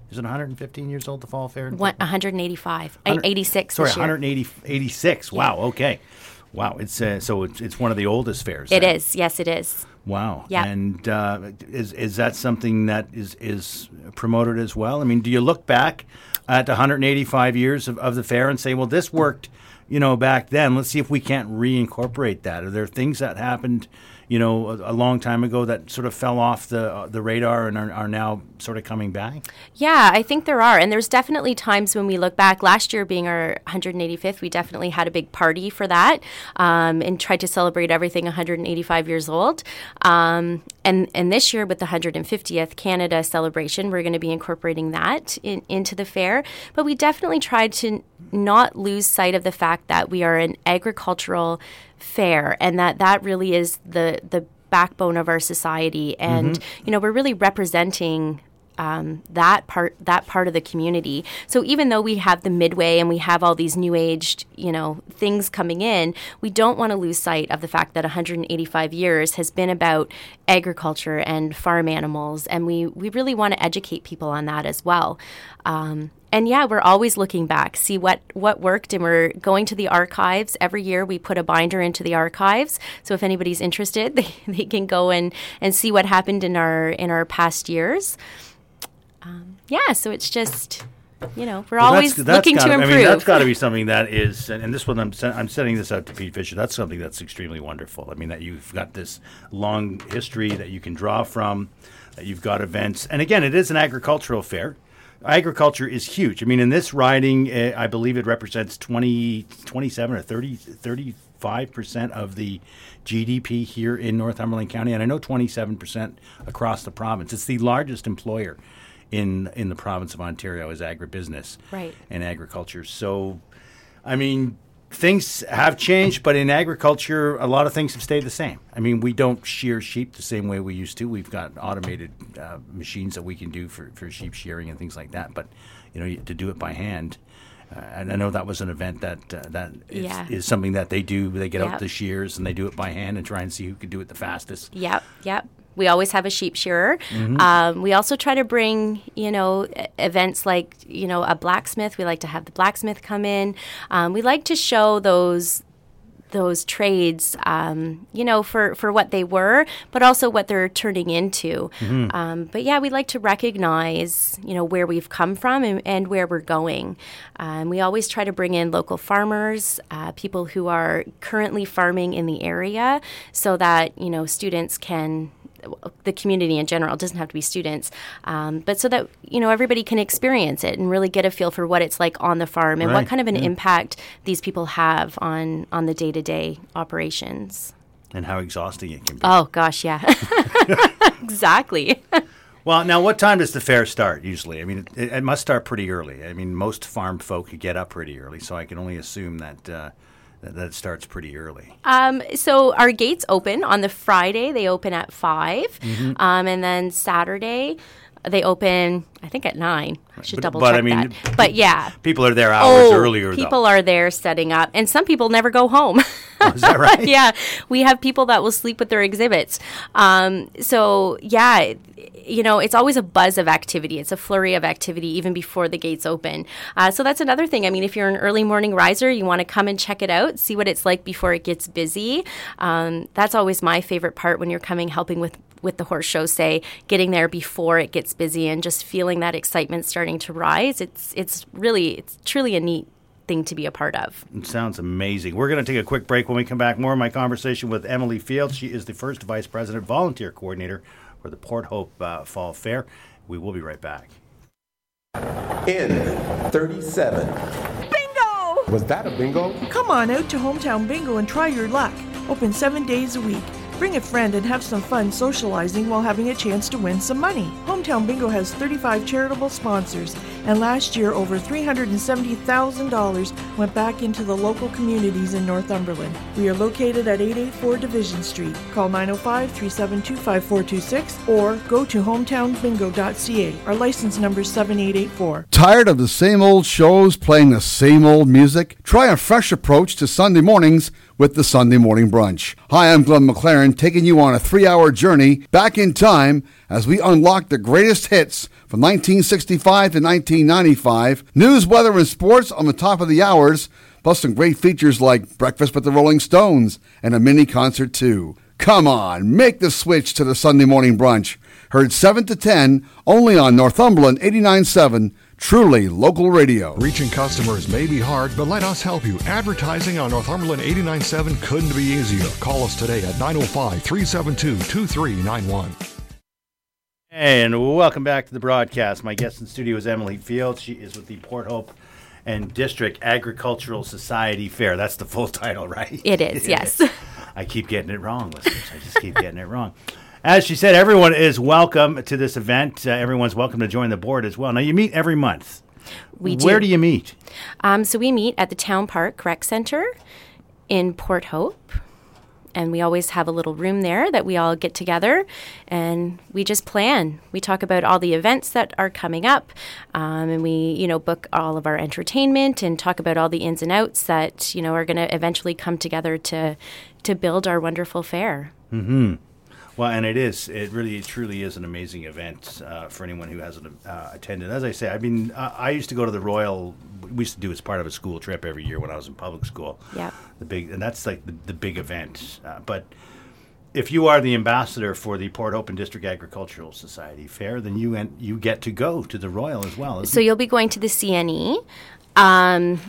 Is it one hundred fifteen years old, the Fall Fair? One, one hundred eighty-five. eighty-six Sorry, this year. one hundred eighty, eighty-six. Wow, okay. Wow, it's uh, so it's, it's one of the oldest fairs. It then. is, yes, it is. Wow. Yeah. And uh, is is that something that is, is promoted as well? I mean, do you look back at one hundred eighty-five years of, of the fair and say, well, this worked, you know, back then. Let's see if we can't reincorporate that. Are there things that happened, you know, a, a long time ago that sort of fell off the uh, the radar and are, are now sort of coming back? Yeah, I think there are. And there's definitely times when we look back. Last year being our one hundred eighty-fifth, we definitely had a big party for that um, and tried to celebrate everything one hundred eighty-five years old. Um, and, and this year with the one hundred fiftieth Canada celebration, we're going to be incorporating that in, into the fair. But we definitely tried to not lose sight of the fact that we are an agricultural fair and that that really is the the backbone of our society. And, mm-hmm. you know, we're really representing Um, that part that part of the community. So even though we have the Midway and we have all these new aged, you know, things coming in, we don't want to lose sight of the fact that one hundred eighty-five years has been about agriculture and farm animals, and we, we really want to educate people on that as well. Um, and yeah, we're always looking back, see what, what worked, and we're going to the archives. Every year we put a binder into the archives. So if anybody's interested, they, they can go and, and see what happened in our in our past years. Um, yeah, so it's just, you know, we're well, always that's, that's looking gotta, to improve. I mean, that's got to be something that is, and, and this one I'm sen- I'm sending this out to Pete Fisher. That's something that's extremely wonderful. I mean, that you've got this long history that you can draw from, that you've got events, and again, it is an agricultural fair. Agriculture is huge. I mean, in this riding, uh, I believe it represents twenty, twenty-seven or thirty, thirty-five percent of the G D P here in Northumberland County, and I know twenty-seven percent across the province. It's the largest employer in in the province of Ontario is agribusiness right. and agriculture. So, I mean, things have changed, but in agriculture, a lot of things have stayed the same. I mean, we don't shear sheep the same way we used to. We've got automated uh, machines that we can do for, for sheep shearing and things like that. But, you know, to do it by hand, uh, and I know that was an event that uh, that is, yeah. is something that they do. They get yep. out the shears and they do it by hand and try and see who can do it the fastest. Yep, yep. We always have a sheep shearer. Mm-hmm. Um, we also try to bring, you know, events like, you know, a blacksmith. We like to have the blacksmith come in. Um, we like to show those those trades, um, you know, for, for what they were, but also what they're turning into. Mm-hmm. Um, but yeah, we like to recognize, you know, where we've come from and, and where we're going. Um, we always try to bring in local farmers, uh, people who are currently farming in the area, so that, you know, students can, the community in general, it doesn't have to be students, um, but so that, you know, everybody can experience it and really get a feel for what it's like on the farm and right. what kind of an yeah. impact these people have on, on the day-to-day operations. And how exhausting it can be. Oh, gosh, yeah. Exactly. Well, now, what time does the fair start usually? I mean, it, it must start pretty early. I mean, most farm folk get up pretty early, so I can only assume that uh, that, that it starts pretty early. Um, so our gates open on the Friday. They open at five, mm-hmm. um, and then Saturday they open, I think, at nine. I should but, double but, check I mean, that. But yeah, people are there hours oh, earlier. People though. are there setting up, and some people never go home. Oh, is that right? Yeah, we have people that will sleep with their exhibits. Um, so yeah, you know, it's always a buzz of activity. It's a flurry of activity even before the gates open. Uh, so that's another thing. I mean, if you're an early morning riser, you want to come and check it out, see what it's like before it gets busy. Um, that's always my favorite part when you're coming, helping with with the horse show, say, getting there before it gets busy and just feeling that excitement starting to rise. It's it's really, it's truly a neat thing to be a part of. It sounds amazing. We're going to take a quick break. When we come back, more of my conversation with Emily Field. She is the first Vice President Volunteer Coordinator for the Port Hope uh, Fall Fair. We will be right back. In thirty-seven. Bingo! Was that a bingo? Come on out to Hometown Bingo and try your luck. Open seven days a week. Bring a friend and have some fun socializing while having a chance to win some money. Hometown Bingo has thirty-five charitable sponsors, and last year over three hundred seventy thousand dollars went back into the local communities in Northumberland. We are located at eight eighty-four Division Street. Call nine oh five, three seven two, five four two six or go to hometown bingo dot c a. Our license number is seven eight eight four. Tired of the same old shows playing the same old music? Try a fresh approach to Sunday mornings with the Sunday Morning Brunch. Hi, I'm Glenn McLaren, taking you on a three-hour journey back in time as we unlock the greatest hits from nineteen sixty-five to nineteen ninety-five, news, weather, and sports on the top of the hours, plus some great features like Breakfast with the Rolling Stones and a mini concert too. Come on, make the switch to the Sunday Morning Brunch. Heard seven to ten, only on Northumberland eighty-nine point seven, truly local radio. Reaching customers may be hard, but let us help you. Advertising on Northumberland eighty-nine point seven couldn't be easier. Call us today at nine oh five, three seven two, two three nine one. Hey, and welcome back to the broadcast. My guest in studio is Emily Fields. She is with the Port Hope and District Agricultural Society Fair. That's the full title, right? It is, yes. I keep getting it wrong, listeners. I just keep getting it wrong. As she said, everyone is welcome to this event. Uh, everyone's welcome to join the board as well. Now, you meet every month. We do. Where do you meet? Um, so we meet at the Town Park Rec Center in Port Hope. And we always have a little room there that we all get together and we just plan. We talk about all the events that are coming up, um, and we, you know, book all of our entertainment and talk about all the ins and outs that, you know, are going to eventually come together to to build our wonderful fair. Mm-hmm. Well, and it is, it really, it truly is an amazing event uh, for anyone who hasn't uh, attended. As I say, I mean, uh, I used to go to the Royal, we used to do it as part of a school trip every year when I was in public school. Yeah. The big, and that's like the, the big event. Uh, but if you are the ambassador for the Port Hope and District Agricultural Society Fair, then you en- you get to go to the Royal as well. Isn't so it? You'll be going to the C N E. Um,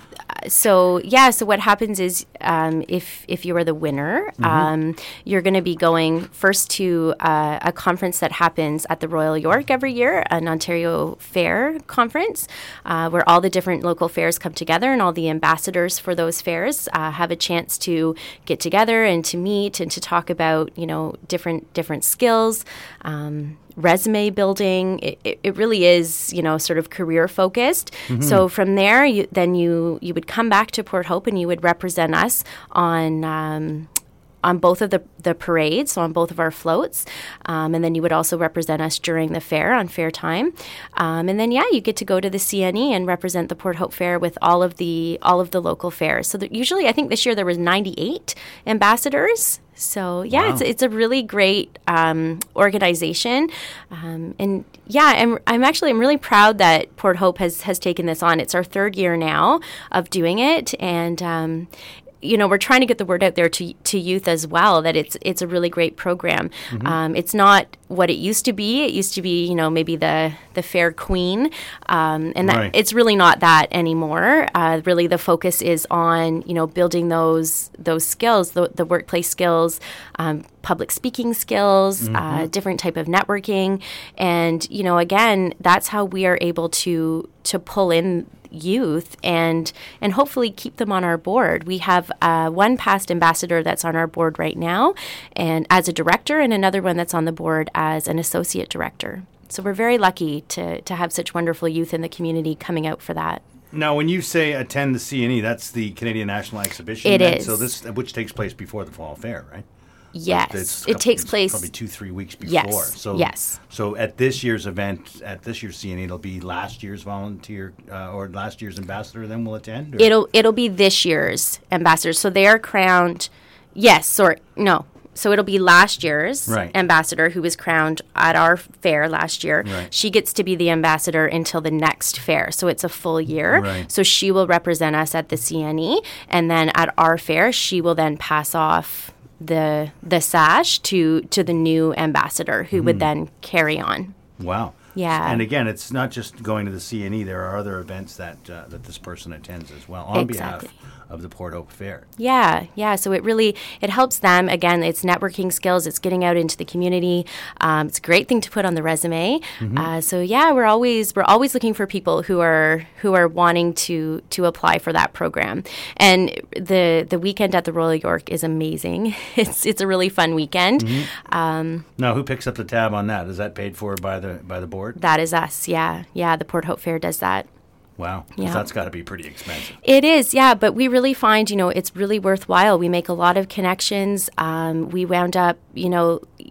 so yeah, so what happens is um, if if you are the winner, mm-hmm. um, you're going to be going first to uh, a conference that happens at the Royal York every year, an Ontario Fair conference, uh, where all the different local fairs come together and all the ambassadors for those fairs uh, have a chance to get together and to meet and to talk about, you know, different different skills. Um, resume building. It, it, it really is, you know, sort of career focused. Mm-hmm. So from there, you, then you you would come back to Port Hope and you would represent us on um, on both of the, the parades, so on both of our floats. Um, and then you would also represent us during the fair on fair time. Um, and then, yeah, you get to go to the C N E and represent the Port Hope Fair with all of the all of the local fairs. So that usually, I think this year there was ninety-eight ambassadors. So, yeah, wow. it's it's a really great um, organization. Um, and, yeah, I'm, I'm actually I'm really proud that Port Hope has, has taken this on. It's our third year now of doing it. And, um, you know, we're trying to get the word out there to to youth as well that it's it's a really great program. Mm-hmm. Um, it's not what it used to be. It used to be, you know, maybe the the fair queen, um, and that right. it's really not that anymore. Uh, really, the focus is on, you know, building those those skills, the, the workplace skills, um, public speaking skills, mm-hmm. uh, different type of networking, and you know, again, that's how we are able to to pull in youth and and hopefully keep them on our board. We have uh, one past ambassador that's on our board right now and as a director, and another one that's on the board as an associate director. So we're very lucky to to have such wonderful youth in the community coming out for that. Now, when you say attend the C N E, that's the Canadian National Exhibition. It event. is. So this, which takes place before the Fall Fair, right? Yes, it's it couple, takes it's place probably two, three weeks before. Yes, so, yes. So at this year's event, at this year's C N E, it'll be last year's volunteer uh, or last year's ambassador. Then will attend. Or? It'll it'll be this year's ambassador. So they are crowned. Yes, or no. So it'll be last year's right. ambassador who was crowned at our fair last year. Right. She gets to be the ambassador until the next fair. So it's a full year. Right. So she will represent us at the C N E, and then at our fair, she will then pass off the the sash to to the new ambassador who mm. would then carry on. Wow. Yeah. And again, it's not just going to the C N E. There are other events that uh, that this person attends as well on exactly. behalf of the Port Hope Fair. Yeah, yeah. So it really, it helps them. Again, it's networking skills. It's getting out into the community. Um, it's a great thing to put on the resume. Mm-hmm. Uh, so yeah, we're always we're always looking for people who are who are wanting to to apply for that program. And the the weekend at the Royal York is amazing. It's it's a really fun weekend. Mm-hmm. Um, now, who picks up the tab on that? Is that paid for by the by the board? That is us. Yeah, yeah. The Port Hope Fair does that. Wow. Yeah. That's got to be pretty expensive. It is, yeah. But we really find, you know, it's really worthwhile. We make a lot of connections. Um, we wound up, you know,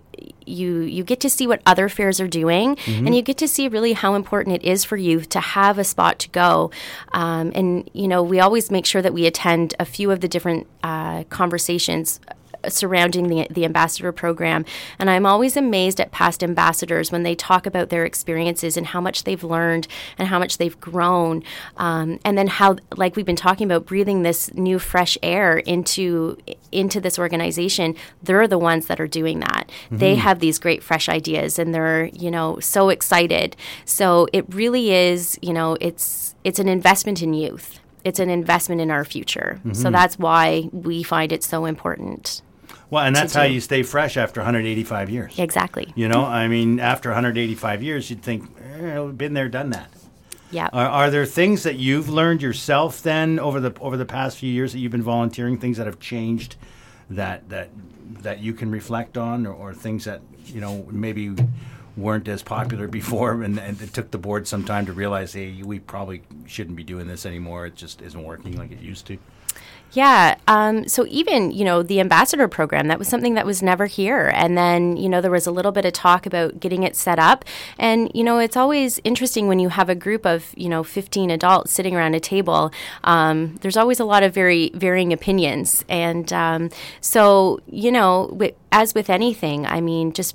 you you get to see what other fairs are doing, mm-hmm. and you get to see really how important it is for youth to have a spot to go. Um, and, you know, we always make sure that we attend a few of the different uh, conversations surrounding the, the ambassador program. And I'm always amazed at past ambassadors when they talk about their experiences and how much they've learned and how much they've grown. Um, and then how, like we've been talking about, breathing this new fresh air into into this organization. They're the ones that are doing that. Mm-hmm. They have these great fresh ideas and they're, you know, so excited. So it really is, you know, it's it's an investment in youth. It's an investment in our future. Mm-hmm. So that's why we find it so important. Well, and that's how you stay fresh after one hundred eighty-five years. Exactly. You know, I mean, after one hundred eighty-five years, you'd think, eh, we've been there, done that. Yeah. Are, are there things that you've learned yourself then over the over the past few years that you've been volunteering, things that have changed that that that you can reflect on, or, or things that, you know, maybe weren't as popular before, and, and it took the board some time to realize, hey, we probably shouldn't be doing this anymore. It just isn't working like it used to. Yeah. Um, so even, you know, the ambassador program, that was something that was never here. And then, you know, there was a little bit of talk about getting it set up. And, you know, it's always interesting when you have a group of, you know, fifteen adults sitting around a table. Um, there's always a lot of very varying opinions. And um, so, you know, w- as with anything, I mean, just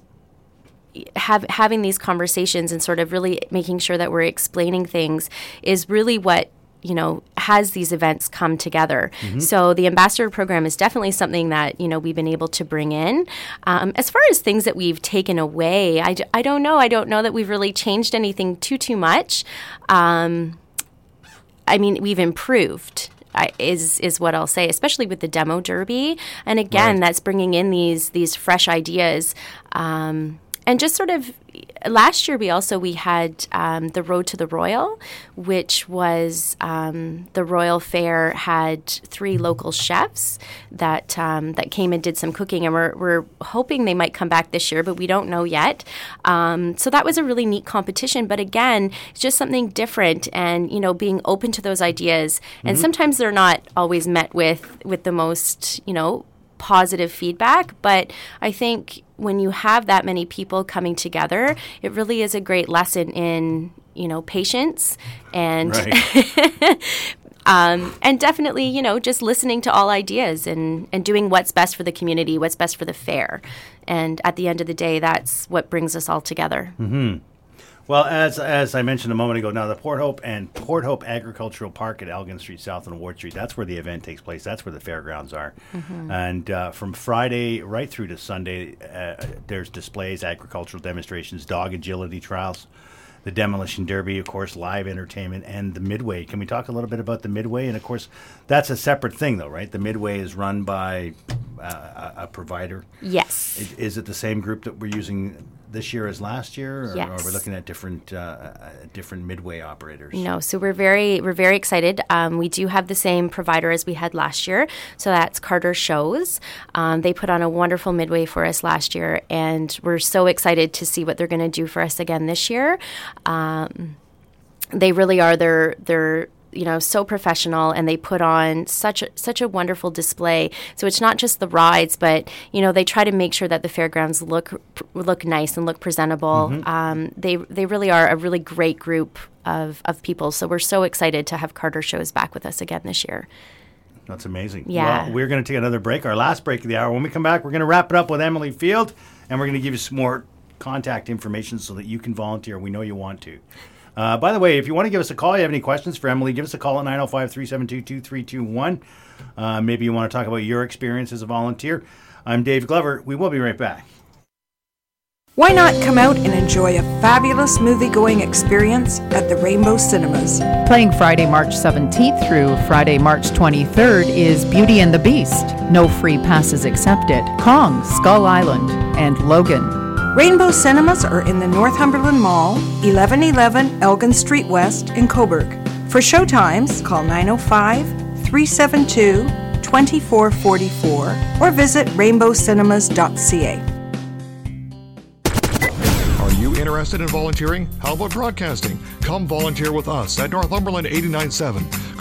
have, having these conversations and sort of really making sure that we're explaining things is really what, you know, has these events come together. Mm-hmm. So the ambassador program is definitely something that, you know, we've been able to bring in. Um, as far as things that we've taken away, I, I don't know. I don't know that we've really changed anything too, too much. Um, I mean, we've improved. I, is is what I'll say, especially with the demo derby. And again, right. that's bringing in these these fresh ideas. Um, and just sort of, last year we also, we had um, the Road to the Royal, which was um, the Royal Fair had three local chefs that um, that came and did some cooking, and we're, we're hoping they might come back this year, but we don't know yet. Um, so that was a really neat competition, but again, it's just something different, and, you know, being open to those ideas. Mm-hmm. And sometimes they're not always met with, with the most, you know, positive feedback, but I think when you have that many people coming together, it really is a great lesson in, you know, patience and right. um, and definitely, you know, just listening to all ideas and, and doing what's best for the community, what's best for the fair. And at the end of the day, that's what brings us all together. Mm-hmm. Well, as as I mentioned a moment ago, now the Port Hope and Port Hope Agricultural Park at Elgin Street South and Ward Street, that's where the event takes place. That's where the fairgrounds are. Mm-hmm. And uh, from Friday right through to Sunday, uh, there's displays, agricultural demonstrations, dog agility trials, the demolition derby, of course, live entertainment, and the Midway. Can we talk a little bit about the Midway? And, of course, that's a separate thing, though, right? The Midway is run by uh, a, a provider. Yes. Is, is it the same group that we're using this year as last year, or yes. are we looking at different uh, different Midway operators? No, so we're very we're very excited. Um, we do have the same provider as we had last year, so that's Carter Shows. Um, they put on a wonderful Midway for us last year, and we're so excited to see what they're going to do for us again this year. Um, they really are. They're they're you know, so professional, and they put on such a, such a wonderful display. So it's not just the rides, but, you know, they try to make sure that the fairgrounds look look nice and look presentable. Mm-hmm. Um, they they really are a really great group of, of people. So we're so excited to have Carter Shows back with us again this year. That's amazing. Yeah. Well, we're going to take another break, our last break of the hour. When we come back, we're going to wrap it up with Emily Field, and we're going to give you some more contact information so that you can volunteer. We know you want to. Uh, by the way, if you want to give us a call, you have any questions for Emily, give us a call at nine oh five, three seven two, two three two one. Uh, maybe you want to talk about your experience as a volunteer. I'm Dave Glover. We will be right back. Why not come out and enjoy a fabulous movie-going experience at the Rainbow Cinemas? Playing Friday, March seventeenth through Friday, March twenty-third is Beauty and the Beast. No free passes accepted. Kong, Skull Island, and Logan. Rainbow Cinemas are in the Northumberland Mall, eleven eleven Elgin Street West in Coburg. For showtimes, call nine oh five, three seven two, two four four four or visit rainbow cinemas dot c a. Are you interested in volunteering? How about broadcasting? Come volunteer with us at Northumberland eighty-nine point seven.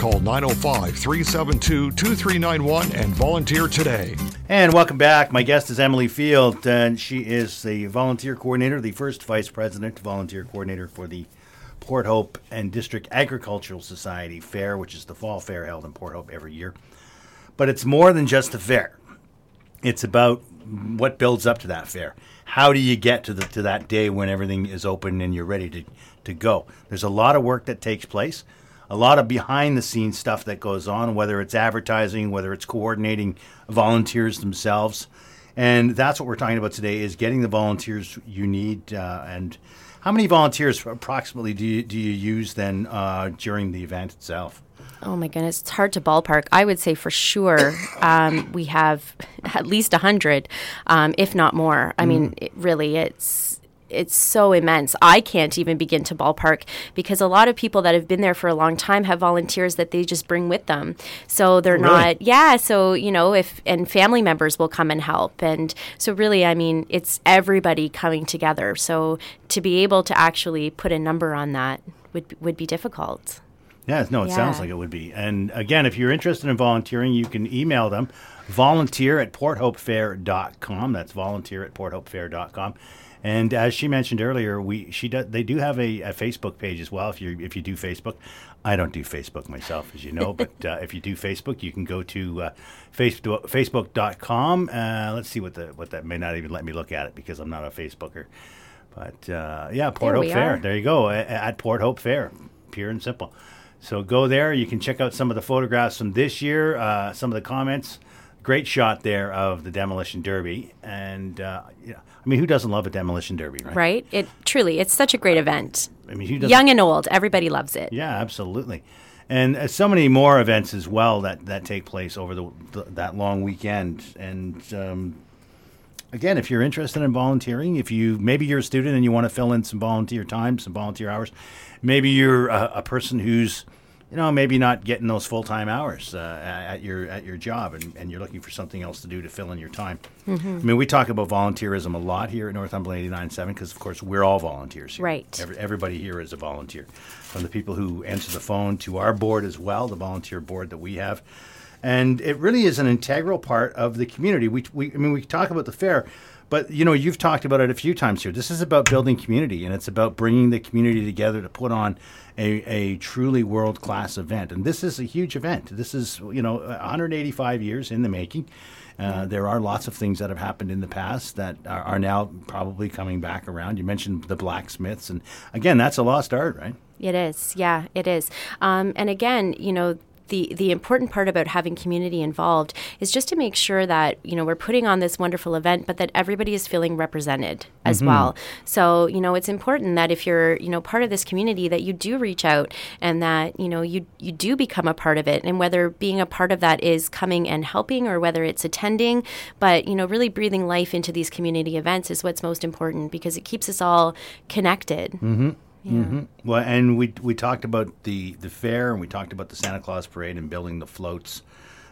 Call nine oh five, three seven two, two three nine one and volunteer today. And welcome back. My guest is Emily Field, and she is the volunteer coordinator, the first vice president volunteer coordinator for the Port Hope and District Agricultural Society Fair, which is the fall fair held in Port Hope every year. But it's more than just a fair. It's about what builds up to that fair. How do you get to the to that day when everything is open and you're ready to, to go? There's a lot of work that takes place, a lot of behind-the-scenes stuff that goes on, whether it's advertising, whether it's coordinating volunteers themselves. And that's what we're talking about today, is getting the volunteers you need. Uh, and how many volunteers approximately do you, do you use then uh, during the event itself? Oh my goodness, it's hard to ballpark. I would say for sure um, we have at least one hundred, um, if not more. I mm. mean, it really, it's it's so immense. I can't even begin to ballpark, because a lot of people that have been there for a long time have volunteers that they just bring with them. So they're really? not, yeah, so, you know, if, and family members will come and help. And so really, I mean, it's everybody coming together. So to be able to actually put a number on that would would be difficult. Yeah, no, it yeah. sounds like it would be. And again, if you're interested in volunteering, you can email them, volunteer at port hope fair dot com. That's volunteer at port hope fair dot com. And as she mentioned earlier, we she does, they do have a, a Facebook page as well. If you if you do Facebook, I don't do Facebook myself, as you know, but uh, if you do Facebook, you can go to uh, Facebook facebook dot com. Uh, let's see what the what that may not even let me look at it because I'm not a Facebooker. But uh, yeah, Port Hope Fair. There you go, at, at Port Hope Fair, pure and simple. So go there. You can check out some of the photographs from this year, uh, some of the comments. Great shot there of the Demolition Derby. And, uh, yeah, I mean, who doesn't love a Demolition Derby, right? Right. It truly, it's such a great event. I mean, who doesn't? Young and old, everybody loves it. Yeah, absolutely. And uh, so many more events as well that, that take place over the, the that long weekend. And, um, again, if you're interested in volunteering, if you maybe you're a student and you want to fill in some volunteer time, some volunteer hours, maybe you're a, a person who's, you know, maybe not getting those full-time hours uh, at your at your job, and, and you're looking for something else to do to fill in your time. Mm-hmm. I mean, we talk about volunteerism a lot here at Northumberland eighty-nine point seven because, of course, we're all volunteers here. Right. Every, everybody here is a volunteer, from the people who answer the phone to our board as well, the volunteer board that we have. And it really is an integral part of the community. We, we I mean, we talk about the fair, but, you know, you've talked about it a few times here. This is about building community, and it's about bringing the community together to put on a, a truly world-class event. And this is a huge event. This is, you know, one hundred eighty-five years in the making. Uh, there are lots of things that have happened in the past that are, are now probably coming back around. You mentioned the blacksmiths, and, again, that's a lost art, right? It is. Yeah, it is. Um, and, again, you know, The, the important part about having community involved is just to make sure that, you know, we're putting on this wonderful event, but that everybody is feeling represented as mm-hmm. well. So, you know, it's important that if you're, you know, part of this community, that you do reach out and that, you know, you, you do become a part of it. And whether being a part of that is coming and helping or whether it's attending, but, you know, really breathing life into these community events is what's most important because it keeps us all connected. Mm-hmm. Yeah. Mm-hmm. Well, and we we talked about the, the fair, and we talked about the Santa Claus parade and building the floats.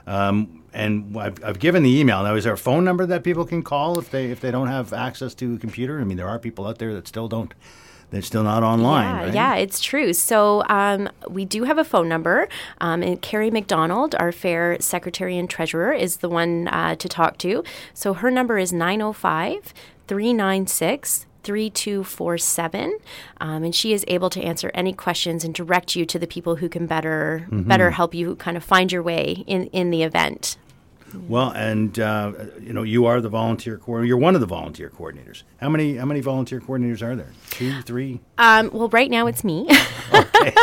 Um, and I've, I've given the email. Now, is there a phone number that people can call if they if they don't have access to a computer? I mean, there are people out there that still don't. They're still not online, yeah, right? Yeah, it's true. So um, we do have a phone number. Um, and Carrie McDonald, our fair secretary and treasurer, is the one uh, to talk to. So her number is nine oh five, three nine six, three two four seven, um, and she is able to answer any questions and direct you to the people who can better mm-hmm. better help you kind of find your way in, in the event. Well, and uh, you know, you are the volunteer coordinator. You're one of the volunteer coordinators. How many how many volunteer coordinators are there? Two, three? Um, well, right now it's me. Okay.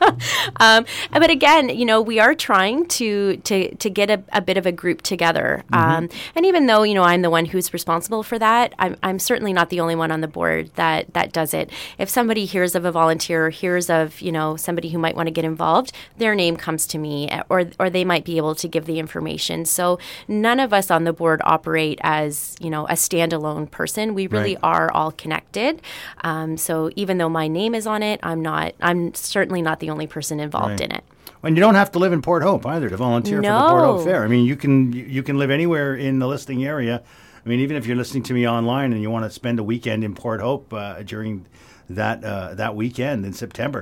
um, but again, you know, we are trying to to to get a, a bit of a group together. Mm-hmm. Um, and even though, you know, I'm the one who's responsible for that, I'm I'm certainly not the only one on the board that that does it. If somebody hears of a volunteer, or hears of, you know, somebody who might want to get involved, their name comes to me, or or they might be able to give the information. So none of us on the board operate as, you know, a standalone person. We really Right. are all connected. Um, so even though my name is on it, I'm not. I'm certainly not the only person involved Right. in it. And you don't have to live in Port Hope either to volunteer No. for the Port Hope Fair. I mean, you can you can live anywhere in the listing area. I mean, even if you're listening to me online and you want to spend a weekend in Port Hope uh, during that uh, that weekend in September, you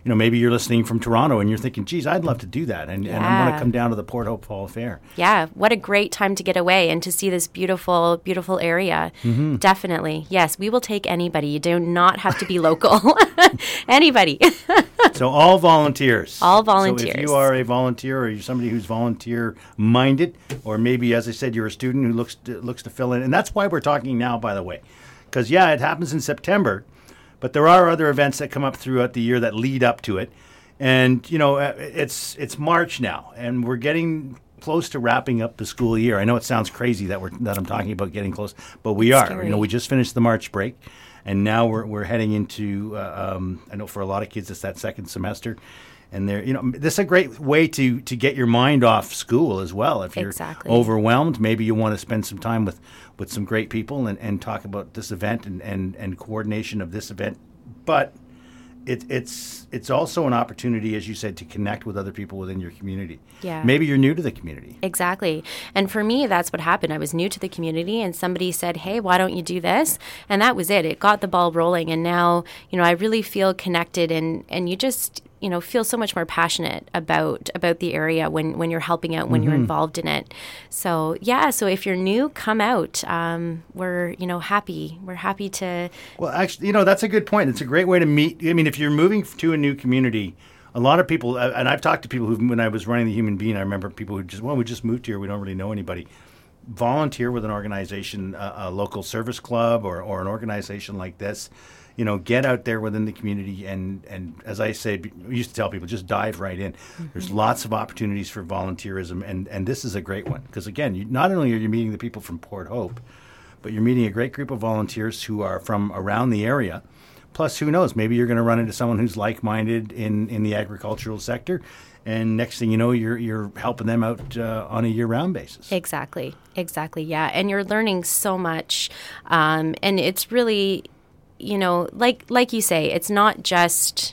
you know, maybe you're listening from Toronto and you're thinking, geez, I'd love to do that. And, and I want Yeah. to come down to the Port Hope Fall Fair. Yeah, what a great time to get away and to see this beautiful, beautiful area. Mm-hmm. Definitely. Yes, we will take anybody. You do not have to be local. Anybody. So all volunteers. All So if volunteers. you are a volunteer or you're somebody who's volunteer-minded, or maybe, as I said, you're a student who looks to, looks to fill in. And that's why we're talking now, by the way. Because, yeah, it happens in September, but there are other events that come up throughout the year that lead up to it. And, you know, uh, it's it's March now, and we're getting close to wrapping up the school year. I know it sounds crazy that we're that I'm talking about getting close, but we It's are. scary. You know, we just finished the March break, and now we're we're heading into. Uh, um, I know for a lot of kids, it's that second semester, and they're you know this is a great way to to get your mind off school as well. If you're Exactly. overwhelmed, maybe you want to spend some time with with some great people and, and talk about this event and, and, and coordination of this event, but. It, it's it's also an opportunity, as you said, to connect with other people within your community. Yeah. Maybe you're new to the community. Exactly. And for me, that's what happened. I was new to the community and somebody said, hey, why don't you do this? And that was it. It got the ball rolling. And now, you know, I really feel connected and, and you just, you know, feel so much more passionate about about the area when, when you're helping out, when Mm-hmm. you're involved in it. So, yeah, so if you're new, come out. Um, we're, you know, happy. We're happy to... Well, actually, you know, that's a good point. It's a great way to meet. I mean, if you're moving to a new community, a lot of people, uh, and I've talked to people who, when I was running the Human Being, I remember people who just, well, we just moved here. We don't really know anybody. Volunteer with an organization, a, a local service club or, or an organization like this. You know, get out there within the community and, and as I say, we used to tell people, just dive right in. Mm-hmm. There's lots of opportunities for volunteerism, and, and this is a great one. Because, again, you, not only are you meeting the people from Port Hope, but you're meeting a great group of volunteers who are from around the area. Plus, who knows, maybe you're going to run into someone who's like-minded in, in the agricultural sector, and next thing you know, you're you're helping them out uh, on a year-round basis. Exactly. Exactly, yeah. And you're learning so much. Um, and it's really... You know, like like you say, it's not just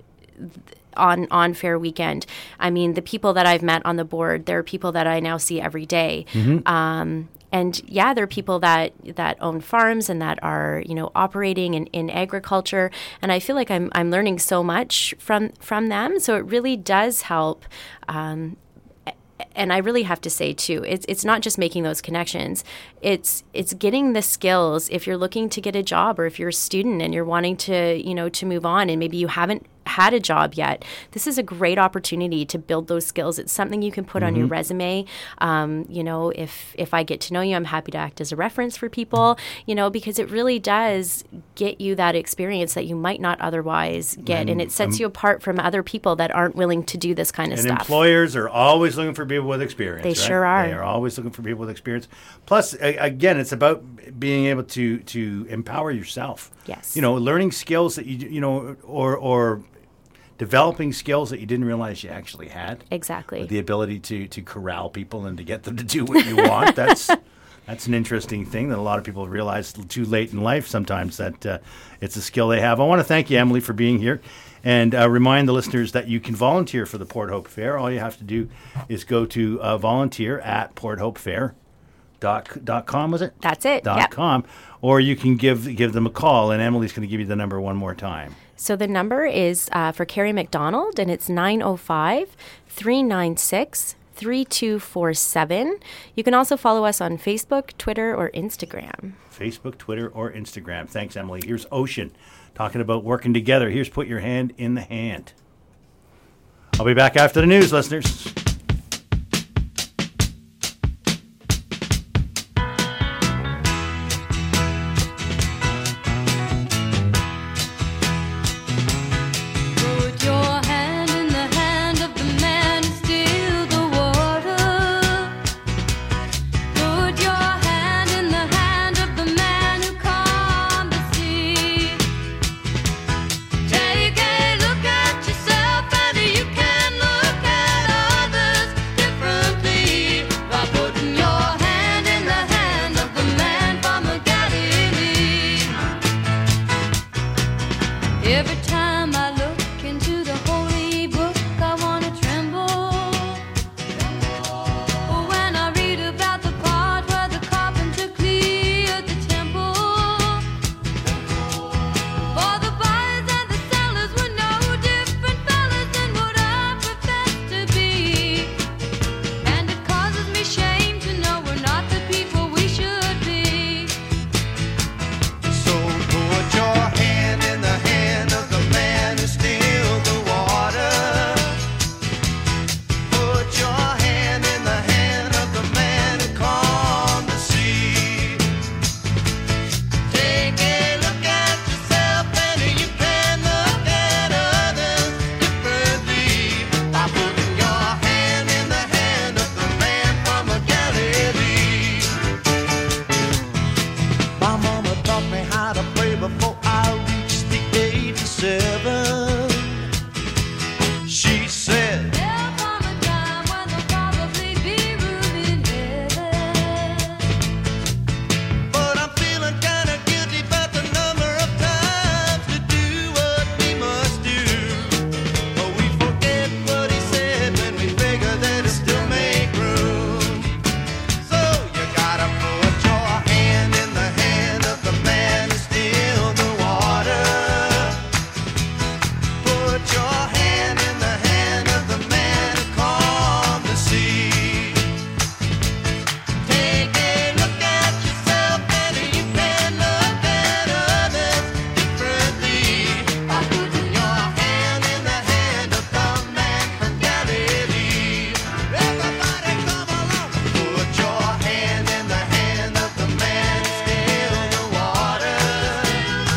on on Fair Weekend. I mean, the people that I've met on the board, there are people that I now see every day. Mm-hmm. Um, and yeah, there are people that that own farms and that are, you know, operating in, in agriculture. And I feel like I'm I'm learning so much from from them. So it really does help. Um, And I really have to say too, it's it's not just making those connections. It's it's getting the skills. If you're looking to get a job, or if you're a student and you're wanting to, you know, to move on, and maybe you haven't had a job yet, this is a great opportunity to build those skills. It's something you can put mm-hmm. on your resume. Um, you know, if if I get to know you, I'm happy to act as a reference for people. You know, because it really does get you that experience that you might not otherwise get, and, and it sets um, you apart from other people that aren't willing to do this kind of and stuff. And employers are always looking for people with experience. They right? sure are. They are always looking for people with experience. Plus, a- again, it's about being able to to empower yourself. Yes. You know, learning skills that you you know, or or developing skills that you didn't realize you actually had. Exactly. The ability to to corral people and to get them to do what you want. That's that's an interesting thing that a lot of people realize too late in life sometimes, that uh, it's a skill they have. I want to thank you, Emily, for being here. And uh, remind the listeners that you can volunteer for the Port Hope Fair. All you have to do is go to uh, volunteer at port hope fair dot com, was it? That's it. Dot yep. com. Or you can give give them a call, and Emily's going to give you the number one more time. So the number is uh, for Carrie McDonald, and it's nine oh five, three nine six, three two four seven. You can also follow us on Facebook, Twitter, or Instagram. Facebook, Twitter, or Instagram. Thanks, Emily. Here's Ocean talking about working together. Here's Put Your Hand in the Hand. I'll be back after the news, listeners.